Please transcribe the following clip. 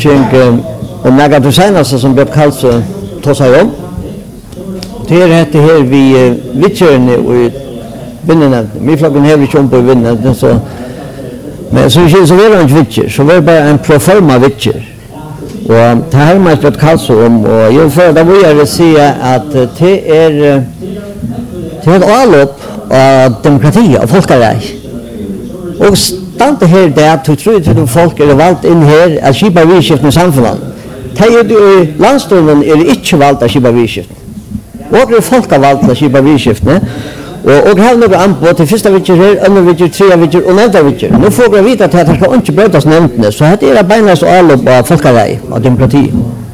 vittring om några du senaste som blev kallt så ta sig om. Det är här vi vittjerne och vinnarna. Min flocken har vi inte på vinnarna så men så var det inte vittjer, så var det bara en proforma vittjer. Och det här har man blivit kallt om och jag får då vill jag säga att det är ett avlopp av demokrati och folkarej. Och stanna här där att du tror att folk är valt in här att skipa vidskiften i samfunnet. I landstolen är inte valt att skipa vidskiften. Och det är folk har valt att skipa vidskiften. Och har några anbud till första vittjer här, andra vittjer, tredje vittjer och nämnda vittjer. Nu får jag veta att det ska inte brötas nämndene, så det är beinast avlopp av folkarej, av demokrati.